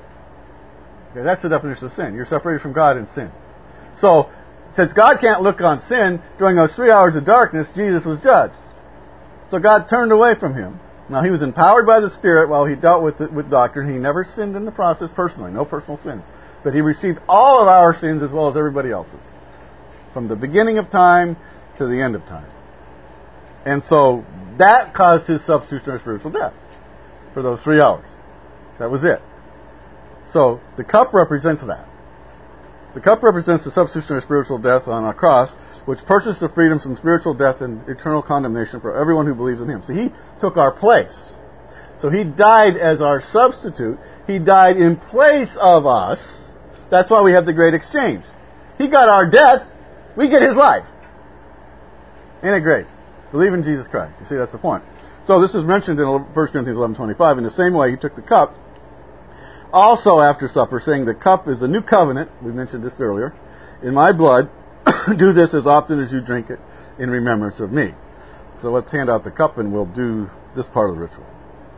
Okay, that's the definition of sin. You're separated from God in sin. So, since God can't look on sin, during those 3 hours of darkness, Jesus was judged. So God turned away from him. Now, he was empowered by the Spirit while he dealt with doctrine. He never sinned in the process personally, no personal sins. But he received all of our sins as well as everybody else's, from the beginning of time to the end of time. And so that caused his substitutionary spiritual death for those 3 hours. That was it. So the cup represents that. The cup represents the substitutionary spiritual death on a cross, which purchased the freedom from spiritual death and eternal condemnation for everyone who believes in him. So he took our place. So he died as our substitute. He died in place of us. That's why we have the great exchange. He got our death. We get his life. Ain't it great? Believe in Jesus Christ. You see, that's the point. So this is mentioned in 1 Corinthians 11:25. In the same way, he took the cup also after supper, saying, the cup is a new covenant. We mentioned this earlier. In my blood, do this as often as you drink it in remembrance of me. So let's hand out the cup and we'll do this part of the ritual.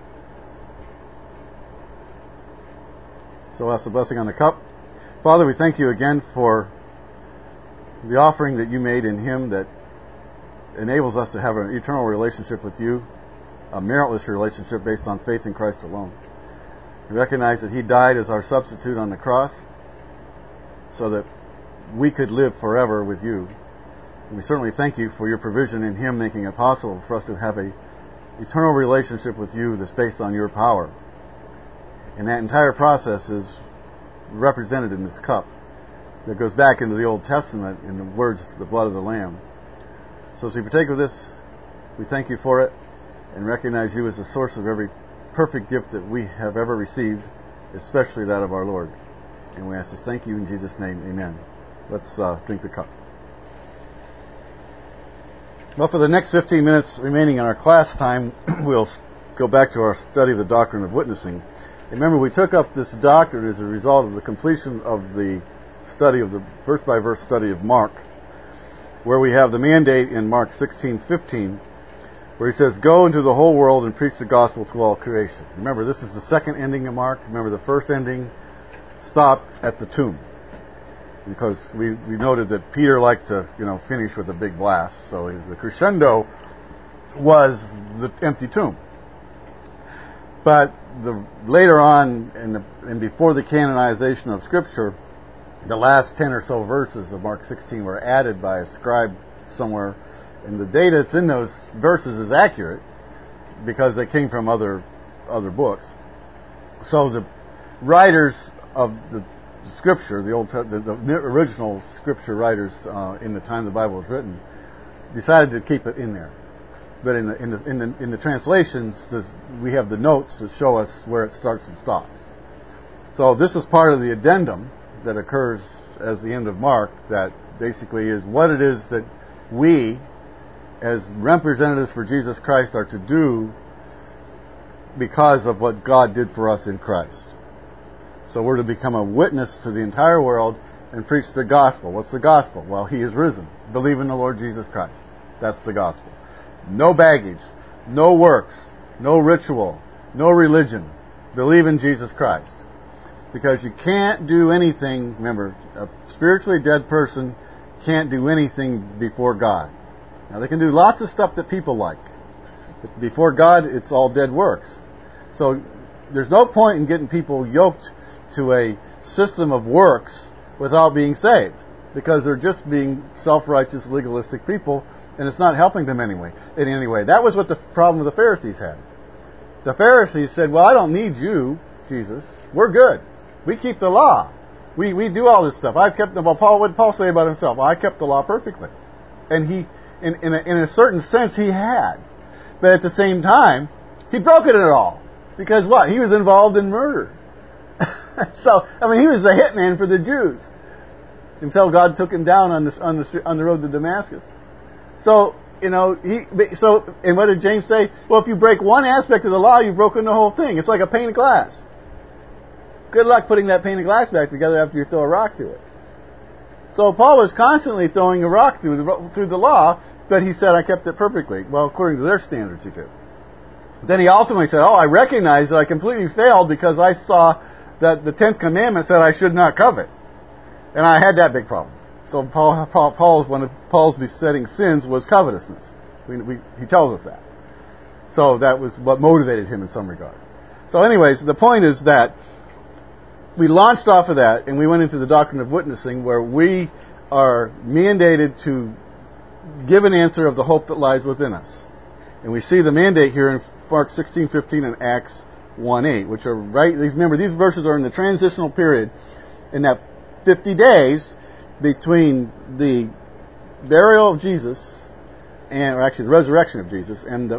So ask the blessing on the cup. Father, we thank you again for the offering that you made in him that enables us to have an eternal relationship with you, a meritless relationship based on faith in Christ alone. We recognize that he died as our substitute on the cross so that we could live forever with you. And we certainly thank you for your provision in him making it possible for us to have an eternal relationship with you that's based on your power. And that entire process is represented in this cup that goes back into the Old Testament in the words, the blood of the Lamb. So as we partake of this, we thank you for it and recognize you as the source of every perfect gift that we have ever received, especially that of our Lord. And we ask this, thank you in Jesus' name, amen. Let's drink the cup. Well, for the next 15 minutes remaining in our class time, we'll go back to our study of the doctrine of witnessing. Remember, we took up this doctrine as a result of the completion of the study of the verse-by-verse study of Mark, where we have the mandate in Mark 16:15, where he says, go into the whole world and preach the gospel to all creation. Remember, this is the second ending of Mark. Remember, the first ending stopped at the tomb. because we noted that Peter liked to, finish with a big blast. So the crescendo was the empty tomb. But later on, and before the canonization of Scripture, the last 10 or so verses of Mark 16 were added by a scribe somewhere, and the data that's in those verses is accurate because they came from other books. So the writers of the Scripture, the original Scripture writers in the time the Bible was written, decided to keep it in there. But in the translations, we have the notes that show us where it starts and stops. So this is part of the addendum that occurs as the end of Mark, that basically is what it is that we, as representatives for Jesus Christ, are to do because of what God did for us in Christ. So we're to become a witness to the entire world and preach the gospel. What's the gospel? Well, He is risen. Believe in the Lord Jesus Christ. That's the gospel. No baggage, no works, no ritual, no religion. Believe in Jesus Christ. Because you can't do anything, remember, a spiritually dead person can't do anything before God. Now, they can do lots of stuff that people like. But before God, it's all dead works. So there's no point in getting people yoked to a system of works without being saved, because they're just being self-righteous, legalistic people, and it's not helping them in any way. That was what the problem the Pharisees had. The Pharisees said, well, I don't need you, Jesus. We're good. We keep the law. We do all this stuff. I've kept the law. What did Paul say about himself? Well, I kept the law perfectly. And he, in a certain sense, he had. But at the same time, he broke it at all. Because what? He was involved in murder. So, he was the hitman for the Jews until God took him down on the road to Damascus. So, and what did James say? Well, if you break one aspect of the law, you've broken the whole thing. It's like a pane of glass. Good luck putting that pane of glass back together after you throw a rock through it. So Paul was constantly throwing a rock through the law, but he said, I kept it perfectly. Well, according to their standards, he did. Then he ultimately said, I recognize that I completely failed because I saw that the 10th commandment said I should not covet. And I had that big problem. So one of Paul's besetting sins was covetousness. He tells us that. So that was what motivated him in some regard. So anyways, the point is that we launched off of that and we went into the doctrine of witnessing, where we are mandated to give an answer of the hope that lies within us. And we see the mandate here in Mark 16:15 and Acts 1:8, which are right. Remember, these verses are in the transitional period, in that 50 days between the burial of Jesus or actually the resurrection of Jesus and the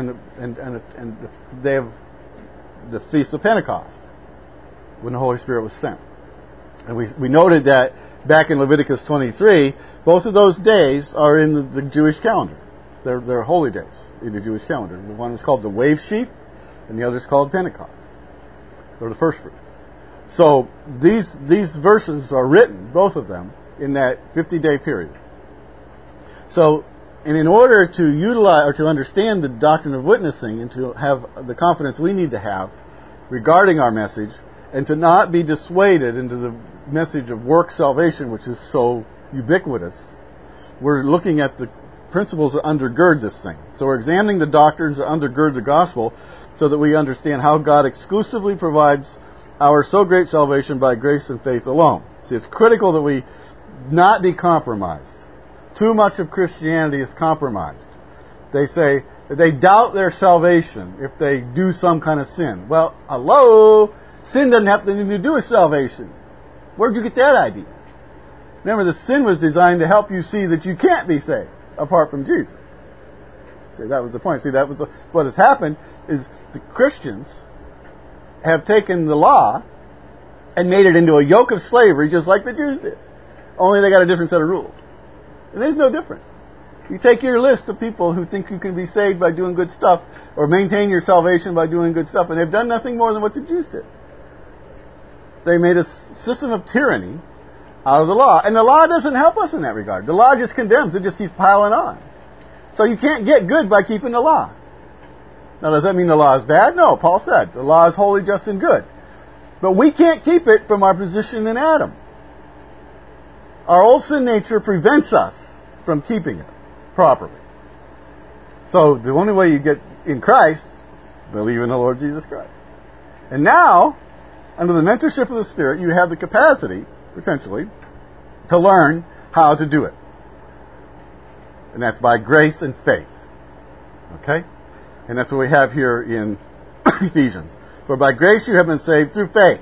day of the Feast of Pentecost, when the Holy Spirit was sent. And we noted that back in Leviticus 23, both of those days are in the Jewish calendar. They're holy days in the Jewish calendar. The one is called the wave sheaf, and the other is called Pentecost, or the first fruits. So these verses are written, both of them, in that 50-day period. So, and in order to utilize or to understand the doctrine of witnessing and to have the confidence we need to have regarding our message, and to not be dissuaded into the message of work salvation, which is so ubiquitous, we're looking at the principles that undergird this thing. So we're examining the doctrines that undergird the gospel so that we understand how God exclusively provides our so great salvation by grace and faith alone. See, it's critical that we not be compromised. Too much of Christianity is compromised. They say that they doubt their salvation if they do some kind of sin. Well, hello? Sin doesn't have anything to do with salvation. Where'd you get that idea? Remember, the sin was designed to help you see that you can't be saved apart from Jesus. See, that was the point. See, that was what has happened is the Christians have taken the law and made it into a yoke of slavery just like the Jews did. Only they got a different set of rules. And it's no different. You take your list of people who think you can be saved by doing good stuff or maintain your salvation by doing good stuff, and they've done nothing more than what the Jews did. They made a system of tyranny out of the law. And the law doesn't help us in that regard. The law just condemns. It just keeps piling on. So you can't get good by keeping the law. Now, does that mean the law is bad? No. Paul said the law is holy, just, and good. But we can't keep it from our position in Adam. Our old sin nature prevents us from keeping it properly. So the only way you get in Christ, believe in the Lord Jesus Christ. And now, under the mentorship of the Spirit, you have the capacity, potentially, to learn how to do it. And that's by grace and faith. Okay? And that's what we have here in Ephesians. For by grace you have been saved through faith.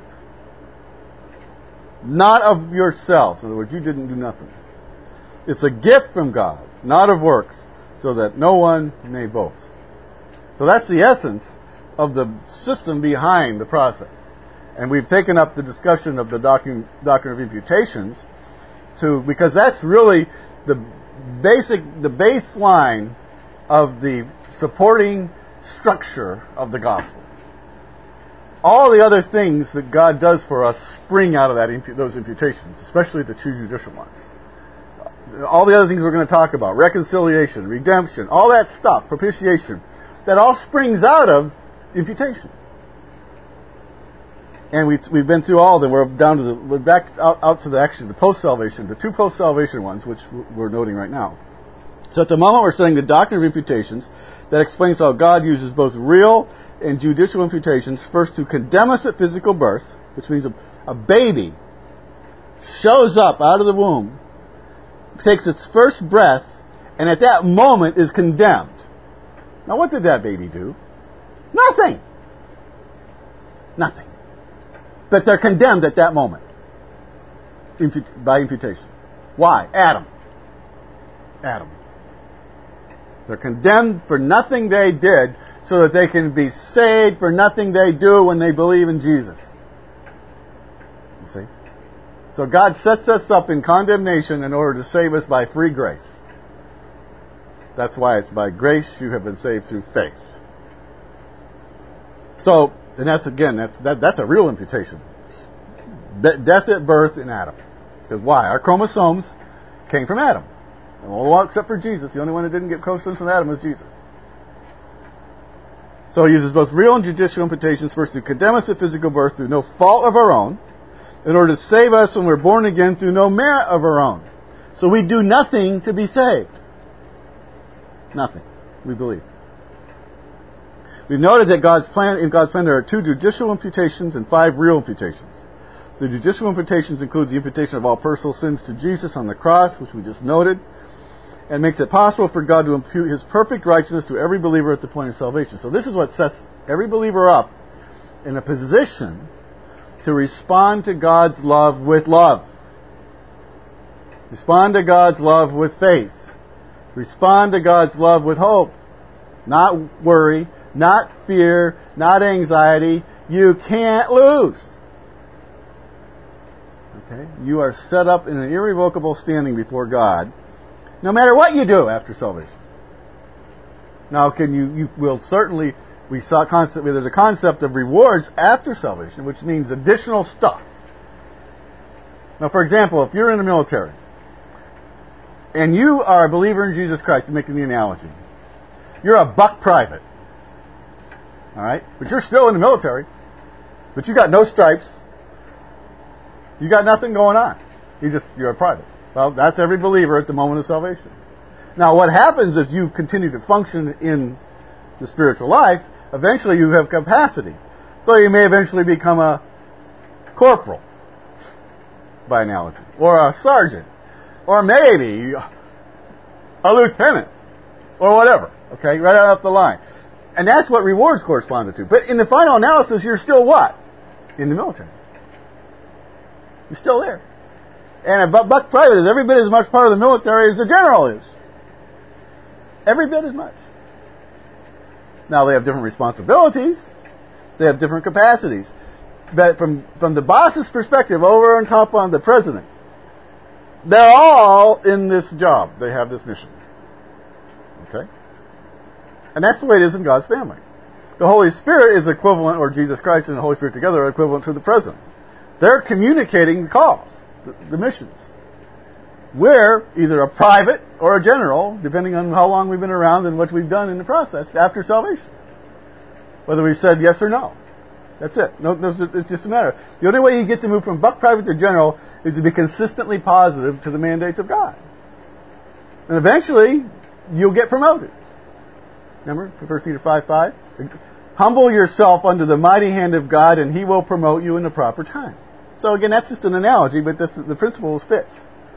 Not of yourself. In other words, you didn't do nothing. It's a gift from God, not of works, so that no one may boast. So that's the essence of the system behind the process. And we've taken up the discussion of the doctrine of imputations because that's really the baseline of the supporting structure of the gospel. All the other things that God does for us spring out of those imputations, especially the true judicial ones. All the other things we're going to talk about, reconciliation, redemption, all that stuff, propitiation, that all springs out of imputation. And we've been through all of them. We're back out to the post-salvation, the two post-salvation ones, which we're noting right now. So at the moment we're studying the doctrine of imputations that explains how God uses both real and judicial imputations, first to condemn us at physical birth, which means a baby shows up out of the womb, takes its first breath, and at that moment is condemned. Now what did that baby do? Nothing. Nothing. But they're condemned at that moment by imputation. Why? Adam. They're condemned for nothing they did so that they can be saved for nothing they do when they believe in Jesus. You see? So God sets us up in condemnation in order to save us by free grace. That's why it's by grace you have been saved through faith. So, and that's a real imputation. Death at birth in Adam. Because why? Our chromosomes came from Adam. Well, except for Jesus. The only one that didn't get chromosomes from Adam was Jesus. So he uses both real and judicial imputations first to condemn us at physical birth through no fault of our own, in order to save us when we're born again through no merit of our own. So we do nothing to be saved. Nothing. We believe. We've noted that in God's plan there are 2 judicial imputations and 5 real imputations. The judicial imputations includes the imputation of all personal sins to Jesus on the cross, which we just noted, and makes it possible for God to impute His perfect righteousness to every believer at the point of salvation. So this is what sets every believer up in a position to respond to God's love with love. Respond to God's love with faith. Respond to God's love with hope. Not worry, not fear, not anxiety. You can't lose. Okay? You are set up in an irrevocable standing before God, no matter what you do after salvation. Now, you will certainly, there's a concept of rewards after salvation, which means additional stuff. Now, for example, if you're in the military, and you are a believer in Jesus Christ, I'm making the analogy. You're a buck private. Alright? But you're still in the military. But you got no stripes. You got nothing going on. You're a private. Well, that's every believer at the moment of salvation. Now, what happens if you continue to function in the spiritual life, eventually you have capacity. So you may eventually become a corporal, by analogy, or a sergeant, or maybe a lieutenant, or whatever. Okay, right up the line. And that's what rewards corresponded to. But in the final analysis, you're still what? In the military. You're still there. And a buck private is every bit as much part of the military as the general is. Every bit as much. Now, they have different responsibilities. They have different capacities. But from the boss's perspective, over on top on the president, they're all in this job. They have this mission. Okay? And that's the way it is in God's family. The Holy Spirit is equivalent, or Jesus Christ and the Holy Spirit together are equivalent to the president. They're communicating the calls, the missions. We're either a private or a general, depending on how long we've been around and what we've done in the process after salvation. Whether we've said yes or no. That's it. It's just a matter. The only way you get to move from buck private to general is to be consistently positive to the mandates of God. And eventually, you'll get promoted. Remember 1 Peter 5:5? Humble yourself under the mighty hand of God, and He will promote you in the proper time. So again, that's just an analogy, but the principle fits.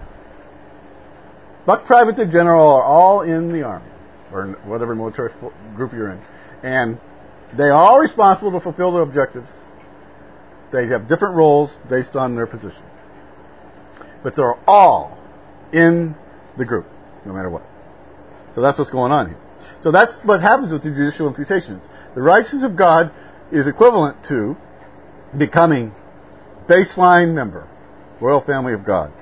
Buck private to general are all in the Army, or whatever military group you're in. And they are all responsible to fulfill their objectives. They have different roles based on their position. But they're all in the group, no matter what. So that's what's going on here. So that's what happens with the judicial imputations. The righteousness of God is equivalent to becoming baseline member, royal family of God.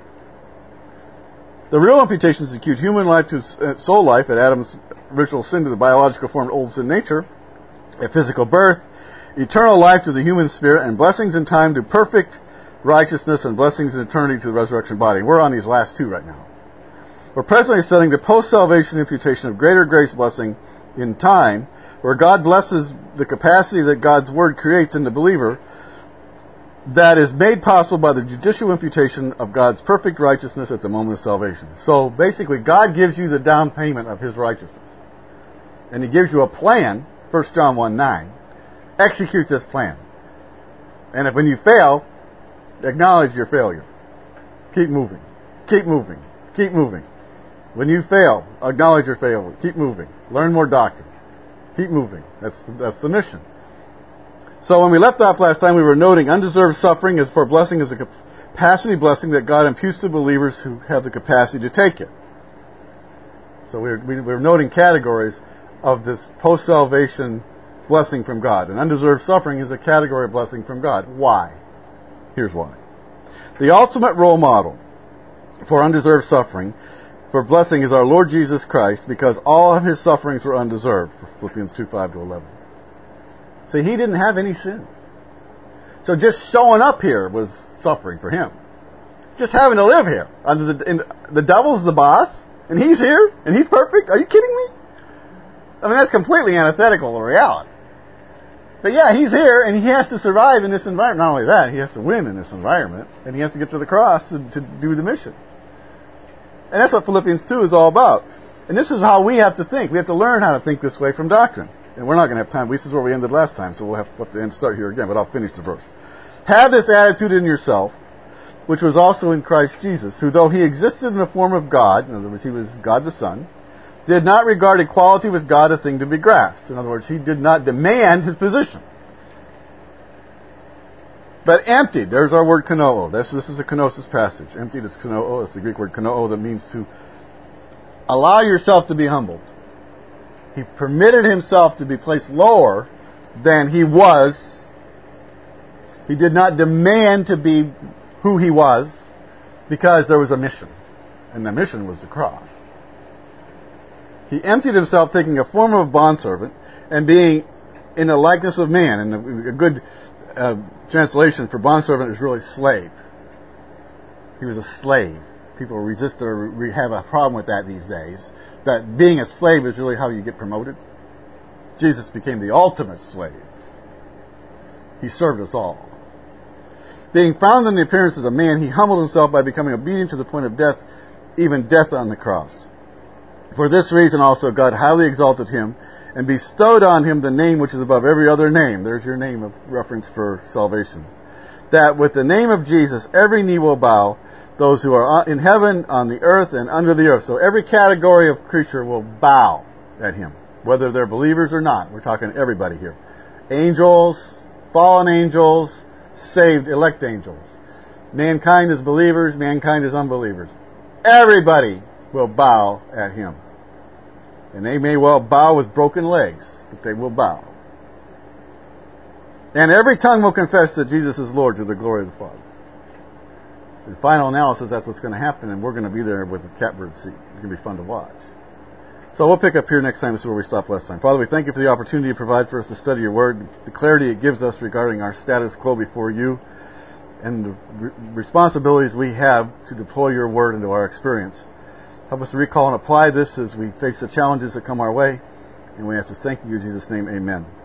The real imputations impute human life to soul life at Adam's original sin to the biological form of old sin nature, a physical birth, eternal life to the human spirit, and blessings in time to perfect righteousness and blessings in eternity to the resurrection body. We're on these last two right now. We're presently studying the post-salvation imputation of greater grace blessing in time, where God blesses the capacity that God's Word creates in the believer that is made possible by the judicial imputation of God's perfect righteousness at the moment of salvation. So basically, God gives you the down payment of His righteousness. And He gives you a plan, 1 John 1:9. Execute this plan. And if when you fail, acknowledge your failure. Keep moving. Keep moving. Keep moving. When you fail, acknowledge your failure. Keep moving. Learn more doctrine. Keep moving. That's the mission. So when we left off last time, we were noting undeserved suffering as for blessing is a capacity blessing that God imputes to believers who have the capacity to take it. So we were noting categories of this post-salvation blessing from God. And undeserved suffering is a category of blessing from God. Why? Here's why. The ultimate role model for undeserved suffering for blessing is our Lord Jesus Christ, because all of His sufferings were undeserved, for Philippians 2:5-11. See, He didn't have any sin. So just showing up here was suffering for Him. Just having to live here. The devil's the boss, and He's here, and He's perfect. Are you kidding me? I mean, that's completely antithetical to reality. But yeah, He's here, and He has to survive in this environment. Not only that, He has to win in this environment, and He has to get to the cross to do the mission. And that's what Philippians 2 is all about. And this is how we have to think. We have to learn how to think this way from doctrine. And we're not going to have time. This is where we ended last time, so we'll have to start here again, but I'll finish the verse. Have this attitude in yourself, which was also in Christ Jesus, who though He existed in the form of God, in other words, He was God the Son, did not regard equality with God a thing to be grasped. In other words, He did not demand His position. But emptied, there's our word kanoo. This is a kenosis passage. Emptied is kanoo. It's the Greek word kanoo that means to allow yourself to be humbled. He permitted Himself to be placed lower than He was. He did not demand to be who He was, because there was a mission. And the mission was the cross. He emptied Himself, taking a form of a bondservant, and being in the likeness of man. And a good translation for bondservant is really slave. He was a slave. People resist or have a problem with that these days. That being a slave is really how you get promoted. Jesus became the ultimate slave. He served us all. Being found in the appearance as a man, He humbled Himself by becoming obedient to the point of death, even death on the cross. For this reason also God highly exalted Him and bestowed on Him the name which is above every other name. There's your name of reference for salvation. That with the name of Jesus every knee will bow, those who are in heaven, on the earth, and under the earth. So every category of creature will bow at Him, whether they're believers or not. We're talking everybody here. Angels, fallen angels, saved, elect angels. Mankind is believers, mankind is unbelievers. Everybody will bow at Him. And they may well bow with broken legs, but they will bow. And every tongue will confess that Jesus is Lord to the glory of the Father. So in final analysis, that's what's going to happen, and we're going to be there with a catbird seat. It's going to be fun to watch. So we'll pick up here next time. This is where we stopped last time. Father, we thank You for the opportunity you provide for us to study Your Word, the clarity it gives us regarding our status quo before You, and the responsibilities we have to deploy Your Word into our experience. Help us to recall and apply this as we face the challenges that come our way. And we ask this, thank You in Jesus' name, amen.